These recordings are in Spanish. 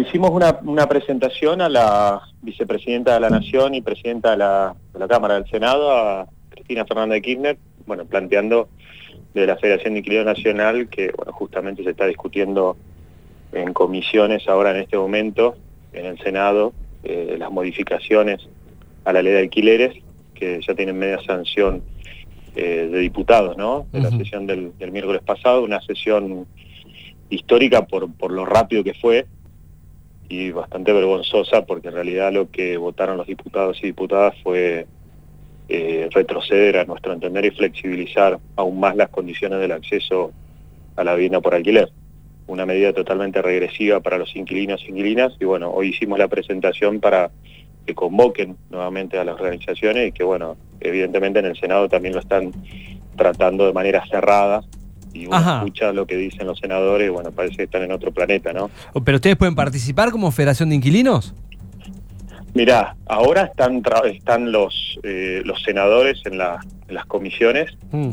hicimos una presentación a la vicepresidenta de la Nación y presidenta de la Cámara del Senado, a Cristina Fernández de Kirchner, bueno, planteando de la Federación de Inquilinos Nacional, que bueno, justamente se está discutiendo en comisiones ahora en este momento, en el Senado, las modificaciones a la ley de alquileres, que ya tienen media sanción de diputados, ¿no? De la sesión del miércoles pasado, una sesión histórica por lo rápido que fue, y bastante vergonzosa, porque en realidad lo que votaron los diputados y diputadas fue retroceder a nuestro entender y flexibilizar aún más las condiciones del acceso a la vivienda por alquiler. Una medida totalmente regresiva para los inquilinos e inquilinas, y bueno, hoy hicimos la presentación para que convoquen nuevamente a las organizaciones y que bueno, evidentemente en el Senado también lo están tratando de manera cerrada, y uno escucha lo que dicen los senadores y bueno, parece que están en otro planeta, ¿no? ¿Pero ustedes pueden participar como Federación de Inquilinos? Mirá, ahora están los senadores en las comisiones,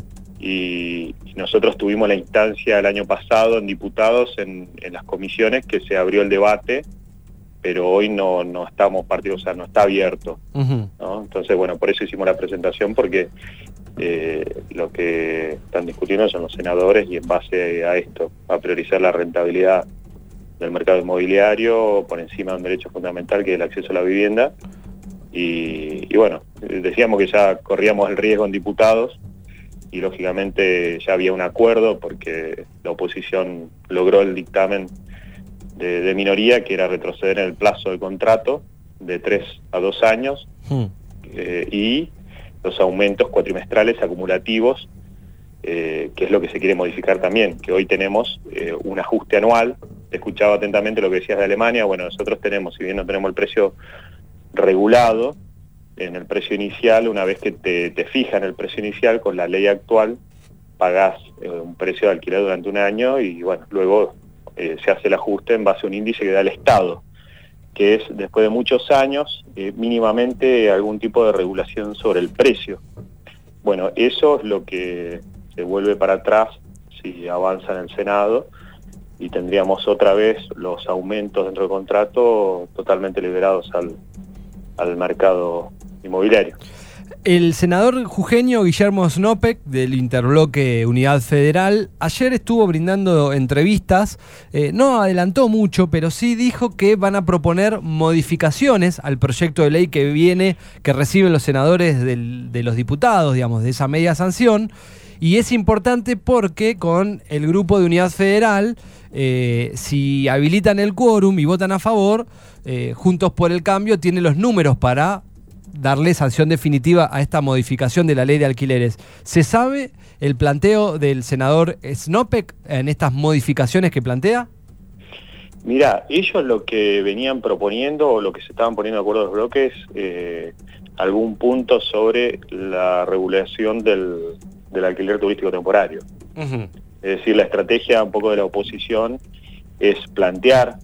y nosotros tuvimos la instancia el año pasado en diputados en las comisiones, que se abrió el debate, pero hoy no estamos partidos, o sea, no está abierto, ¿no? Entonces, bueno, por eso hicimos la presentación, porque lo que están discutiendo son los senadores, y en base a esto, a priorizar la rentabilidad del mercado inmobiliario por encima de un derecho fundamental, que es el acceso a la vivienda. Y bueno, decíamos que ya corríamos el riesgo en diputados, y lógicamente ya había un acuerdo, porque la oposición logró el dictamen de minoría, que era retroceder en el plazo del contrato de 3 a 2 años, y los aumentos cuatrimestrales acumulativos, que es lo que se quiere modificar también, que hoy tenemos un ajuste anual. He escuchado atentamente lo que decías de Alemania. Bueno, nosotros tenemos, si bien no tenemos el precio regulado, en el precio inicial, una vez que te fijan el precio inicial, con la ley actual pagás un precio de alquiler durante un año, y bueno, luego se hace el ajuste en base a un índice que da el Estado, que es, después de muchos años, mínimamente algún tipo de regulación sobre el precio. Bueno, eso es lo que se vuelve para atrás si avanza en el Senado, y tendríamos otra vez los aumentos dentro del contrato totalmente liberados al mercado inmobiliario. El senador jujeño Guillermo Snopek, del Interbloque Unidad Federal, ayer estuvo brindando entrevistas. No adelantó mucho, pero sí dijo que van a proponer modificaciones al proyecto de ley que reciben los senadores de los diputados, digamos, de esa media sanción. Y es importante porque con el grupo de Unidad Federal, si habilitan el quórum y votan a favor, Juntos por el Cambio tiene los números para darle sanción definitiva a esta modificación de la ley de alquileres. ¿Se sabe el planteo del senador Snopek en estas modificaciones que plantea? Mira, ellos lo que venían proponiendo, o lo que se estaban poniendo de acuerdo los bloques, algún punto sobre la regulación del alquiler turístico temporario. Es decir, la estrategia un poco de la oposición es plantear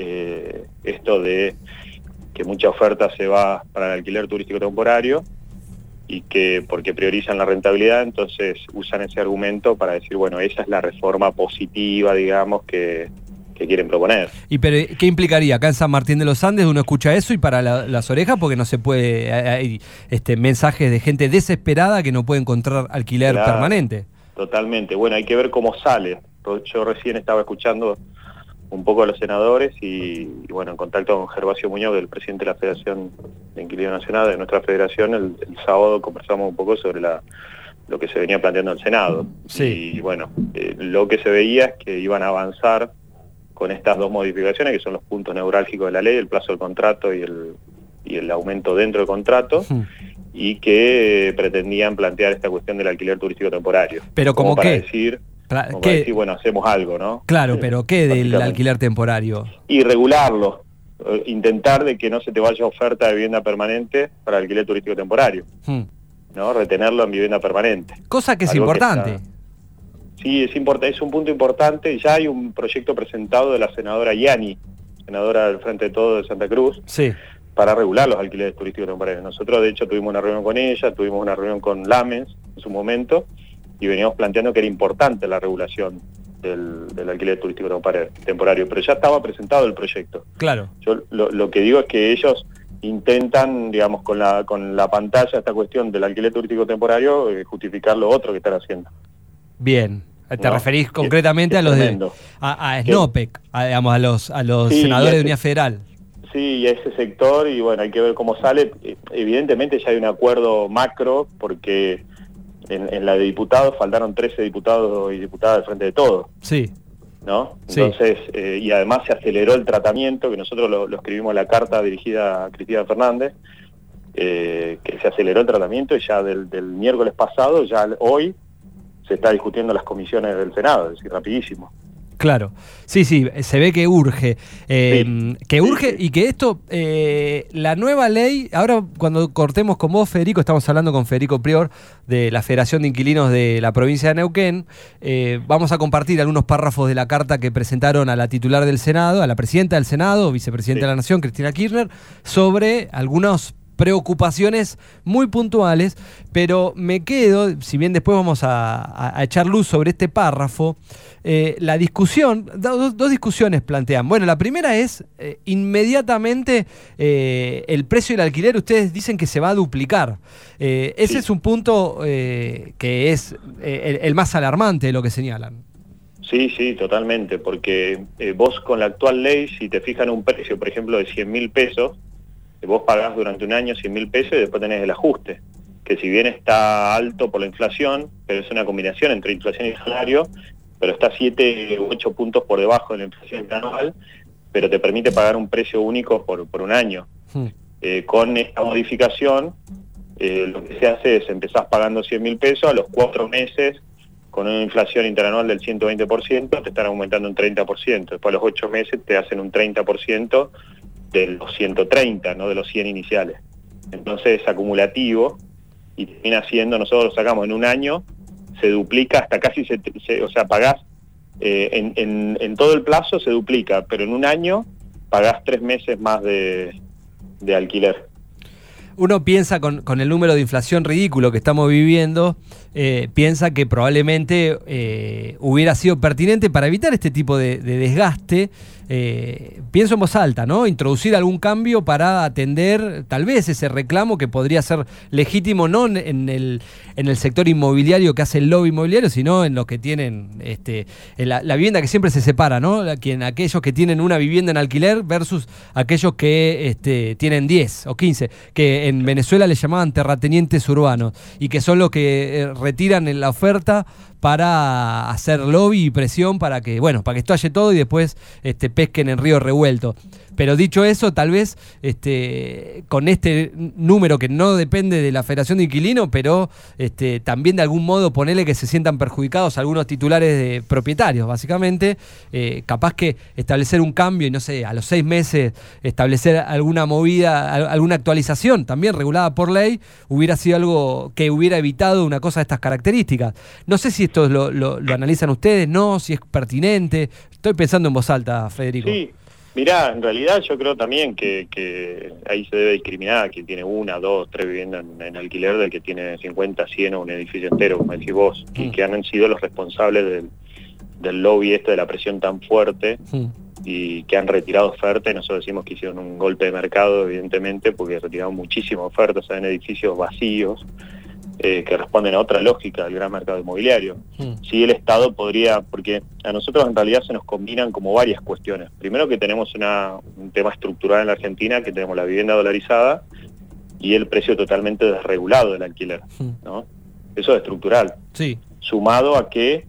esto de que mucha oferta se va para el alquiler turístico temporario, y que porque priorizan la rentabilidad, entonces usan ese argumento para decir, bueno, esa es la reforma positiva, digamos, que quieren proponer. Pero ¿qué implicaría? Acá en San Martín de los Andes uno escucha eso y para las orejas, porque no se puede, hay mensajes de gente desesperada que no puede encontrar alquiler permanente. Totalmente. Bueno, hay que ver cómo sale. Yo recién estaba escuchando un poco a los senadores y bueno, en contacto con Gervasio Muñoz, el presidente de la Federación de Inquilinos Nacional, de nuestra federación, el sábado conversamos un poco sobre lo que se venía planteando en el Senado. Sí. Y bueno, lo que se veía es que iban a avanzar con estas dos modificaciones, que son los puntos neurálgicos de la ley, el plazo del contrato y el aumento dentro del contrato, y que pretendían plantear esta cuestión del alquiler turístico temporario. Pero como para qué? decir, para decir, bueno, hacemos algo, ¿no? Claro, pero ¿qué del alquiler temporario? Y regularlo, intentar de que no se te vaya oferta de vivienda permanente para alquiler turístico temporario, ¿no? Retenerlo en vivienda permanente. Cosa que es importante. Sí, es un punto importante. Ya hay un proyecto presentado de la senadora Yani, senadora del Frente de Todos de Santa Cruz, para regular los alquileres turísticos temporarios. Nosotros, de hecho, tuvimos una reunión con ella, tuvimos una reunión con Lamens en su momento, y veníamos planteando que era importante la regulación del alquiler turístico temporario, pero ya estaba presentado el proyecto. Claro. Yo lo que digo es que ellos intentan, digamos, con la pantalla, esta cuestión del alquiler turístico temporario, justificar lo otro que están haciendo. Bien. ¿Te referís concretamente a los a Snopec, digamos, a los sí, senadores de Unidad Federal? Sí, ese sector, y bueno, hay que ver cómo sale. Evidentemente ya hay un acuerdo macro, porque en la de diputados faltaron 13 diputados y diputadas del Frente de Todos. Sí. ¿No? Sí. Entonces, y además se aceleró el tratamiento, que nosotros lo escribimos en la carta dirigida a Cristina Fernández, que se aceleró el tratamiento, y ya del miércoles pasado, ya hoy, se está discutiendo en las comisiones del Senado, es decir, rapidísimo. Claro, sí, se ve que urge, Sí. Y que esto, la nueva ley, ahora cuando cortemos con vos, Federico, estamos hablando con Federico Prior de la Federación de Inquilinos de la provincia de Neuquén, vamos a compartir algunos párrafos de la carta que presentaron a la titular del Senado, a la presidenta del Senado, vicepresidenta de la Nación, Cristina Kirchner, sobre algunos preocupaciones muy puntuales, pero me quedo, si bien después vamos a echar luz sobre este párrafo, la discusión, dos discusiones plantean. Bueno, la primera es, inmediatamente el precio del alquiler, ustedes dicen que se va a duplicar. Ese es un punto que es el más alarmante de lo que señalan. Sí, totalmente, porque vos con la actual ley, si te fijan un precio, por ejemplo, de 100.000 pesos, vos pagás durante un año 100.000 pesos y después tenés el ajuste, que si bien está alto por la inflación, pero es una combinación entre inflación y salario, pero está 7 u 8 puntos por debajo de la inflación anual, pero te permite pagar un precio único por un año. Con esta modificación, lo que se hace es, empezás pagando 100.000 pesos, a los 4 meses, con una inflación interanual del 120%, te están aumentando un 30%, después a los 8 meses te hacen un 30%, de los 130, no de los 100 iniciales. Entonces es acumulativo y termina siendo, nosotros lo sacamos en un año, se duplica hasta casi, o sea, pagás, en todo el plazo se duplica, pero en un año pagás 3 meses más de alquiler. Uno piensa con el número de inflación ridículo que estamos viviendo, piensa que probablemente hubiera sido pertinente para evitar este tipo de desgaste. Pienso en voz alta, ¿no? Introducir algún cambio para atender tal vez ese reclamo que podría ser legítimo, no en el sector inmobiliario que hace el lobby inmobiliario, sino en los que tienen la vivienda, que siempre se separa, ¿no? Aquellos que tienen una vivienda en alquiler versus aquellos que tienen 10 o 15, que en Venezuela les llamaban terratenientes urbanos, y que son los que retiran en la oferta para hacer lobby y presión para que estalle todo y después pesquen en río revuelto. Pero dicho eso, tal vez con este número que no depende de la Federación de Inquilinos, pero también de algún modo ponerle que se sientan perjudicados algunos titulares de propietarios, básicamente, capaz que establecer un cambio y no sé, a los 6 meses establecer alguna movida, alguna actualización también regulada por ley, hubiera sido algo que hubiera evitado una cosa de estas características. No sé si esto lo analizan ustedes, no, si es pertinente. Estoy pensando en voz alta, Federico. Sí. Mirá, en realidad yo creo también que ahí se debe discriminar a quien tiene 1, 2, 3 viviendas en alquiler del que tiene 50, 100 o un edificio entero, como decís vos, que han sido los responsables del lobby de la presión tan fuerte y que han retirado ofertas. Nosotros decimos que hicieron un golpe de mercado, evidentemente, porque retiraron muchísimas ofertas en edificios vacíos, que responden a otra lógica del gran mercado inmobiliario. Sí, el Estado podría, porque a nosotros en realidad se nos combinan como varias cuestiones. Primero, que tenemos un tema estructural en la Argentina, que tenemos la vivienda dolarizada y el precio totalmente desregulado del alquiler, ¿no? Eso es estructural. Sí. Sumado a que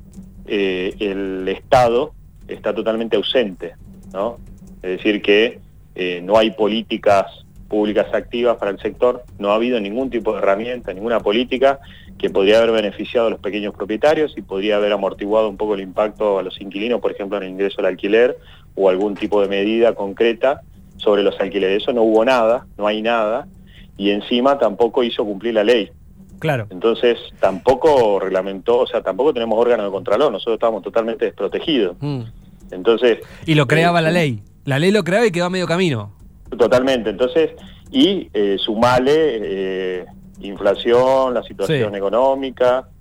el Estado está totalmente ausente, ¿no? Es decir, que no hay políticas públicas activas para el sector, no ha habido ningún tipo de herramienta, ninguna política que podría haber beneficiado a los pequeños propietarios y podría haber amortiguado un poco el impacto a los inquilinos, por ejemplo, en el ingreso al alquiler o algún tipo de medida concreta sobre los alquileres. Eso no hubo nada, no hay nada, y encima tampoco hizo cumplir la ley. Claro. Entonces tampoco reglamentó, o sea, tampoco tenemos órgano de contralor, nosotros estábamos totalmente desprotegidos. Entonces... Y lo creaba la ley lo creaba y quedó a medio camino. Totalmente, entonces, y sumale inflación, la situación económica,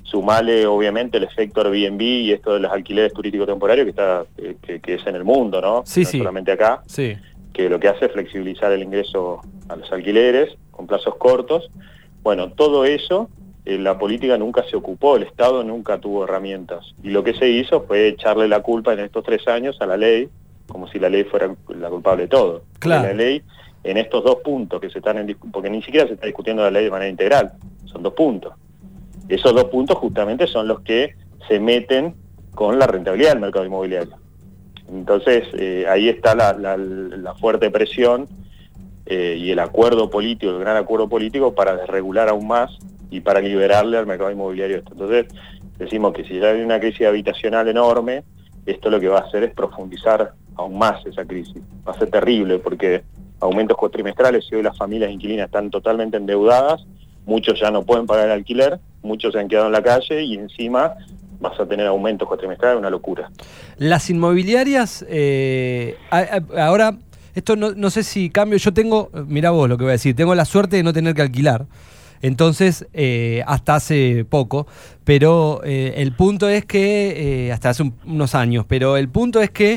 Sumale obviamente el efecto Airbnb y esto de los alquileres turísticos temporarios que es en el mundo, ¿no? Sí, no sí. solamente acá, Sí. que lo que hace es flexibilizar el ingreso a los alquileres con plazos cortos. Bueno, todo eso, la política nunca se ocupó, el Estado nunca tuvo herramientas. Y lo que se hizo fue echarle la culpa en estos 3 años a la ley, como si la ley fuera la culpable de todo. Claro. Porque la ley, en estos 2 puntos que se están porque ni siquiera se está discutiendo la ley de manera integral, son 2 puntos. Esos 2 puntos justamente son los que se meten con la rentabilidad del mercado inmobiliario. Entonces, ahí está la fuerte presión y el acuerdo político, el gran acuerdo político para desregular aún más y para liberarle al mercado inmobiliario esto. Entonces, decimos que si ya hay una crisis habitacional enorme, esto lo que va a hacer es profundizar aún más esa crisis. Va a ser terrible porque aumentos cuatrimestrales, y hoy las familias inquilinas están totalmente endeudadas, muchos ya no pueden pagar el alquiler, muchos se han quedado en la calle y encima vas a tener aumentos cuatrimestrales, una locura. Las inmobiliarias, ahora, esto no sé si cambio, yo tengo, mirá vos lo que voy a decir, tengo la suerte de no tener que alquilar, entonces, hasta hace poco, pero el punto es que, hasta hace unos años, pero el punto es que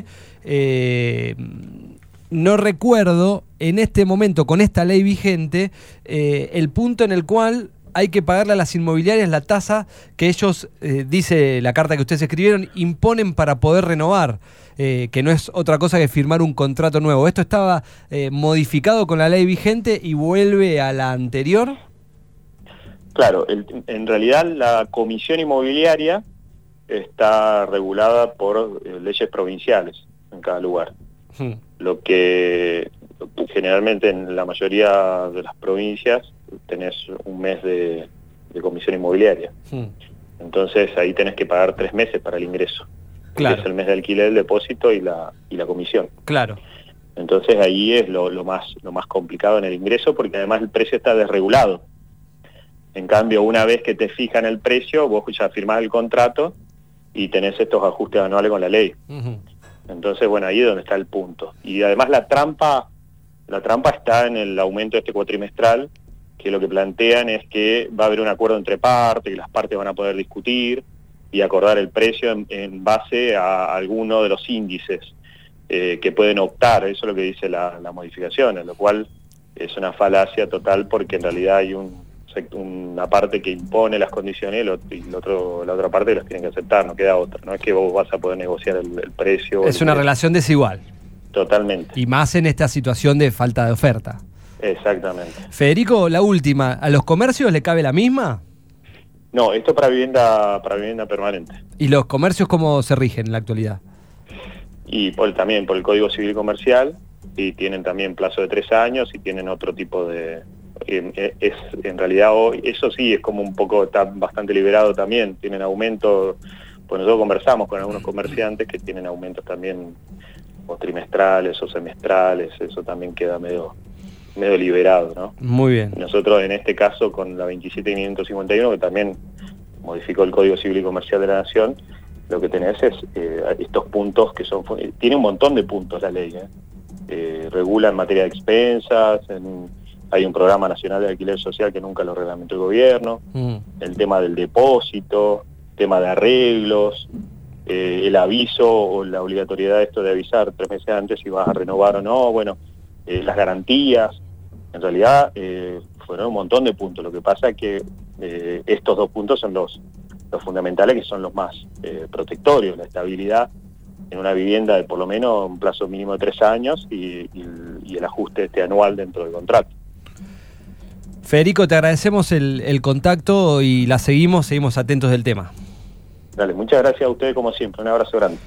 no recuerdo en este momento, con esta ley vigente, el punto en el cual hay que pagarle a las inmobiliarias la tasa que ellos, dice la carta que ustedes escribieron, imponen para poder renovar, que no es otra cosa que firmar un contrato nuevo. ¿Esto estaba modificado con la ley vigente y vuelve a la anterior? Claro, en realidad la comisión inmobiliaria está regulada por leyes provinciales en cada lugar. Lo que generalmente en la mayoría de las provincias tenés un mes de comisión inmobiliaria. Entonces ahí tenés que pagar 3 meses para el ingreso. Claro. Que es el mes de alquiler, el depósito y la comisión. Claro. Entonces ahí es lo más complicado en el ingreso, porque además el precio está desregulado. En cambio, una vez que te fijan el precio, vos ya firmás el contrato y tenés estos ajustes anuales con la ley. Entonces, bueno, ahí es donde está el punto. Y además la trampa está en el aumento este cuatrimestral, que lo que plantean es que va a haber un acuerdo entre partes, que las partes van a poder discutir y acordar el precio en base a alguno de los índices que pueden optar. Eso es lo que dice la modificación, en lo cual es una falacia total, porque en realidad hay una parte que impone las condiciones y la otra parte las tienen que aceptar, no queda otra. No es que vos vas a poder negociar el precio. Es una relación desigual. Totalmente. Y más en esta situación de falta de oferta. Exactamente. Federico, la última, ¿a los comercios le cabe la misma? No, esto es para vivienda permanente. ¿Y los comercios cómo se rigen en la actualidad? Y también por el Código Civil Comercial, y tienen también plazo de 3 años y tienen otro tipo de... en realidad hoy, eso sí es como un poco, está bastante liberado también, tienen aumentos, pues nosotros conversamos con algunos comerciantes que tienen aumentos también o trimestrales o semestrales, eso también queda medio liberado, ¿no? Muy bien. Nosotros en este caso con la 27.551, que también modificó el Código Civil y Comercial de la Nación, lo que tenés es estos puntos que son... Tiene un montón de puntos la ley, regula en materia de expensas, hay un programa nacional de alquiler social que nunca lo reglamentó el gobierno, el tema del depósito, tema de arreglos, el aviso o la obligatoriedad de esto de avisar 3 meses antes si vas a renovar o no, bueno, las garantías, en realidad fueron un montón de puntos. Lo que pasa es que estos 2 puntos son los fundamentales, que son los más protectorios, la estabilidad en una vivienda de por lo menos un plazo mínimo de 3 años y el ajuste anual dentro del contrato. Federico, te agradecemos el contacto y seguimos atentos del tema. Dale, muchas gracias a ustedes como siempre, un abrazo grande.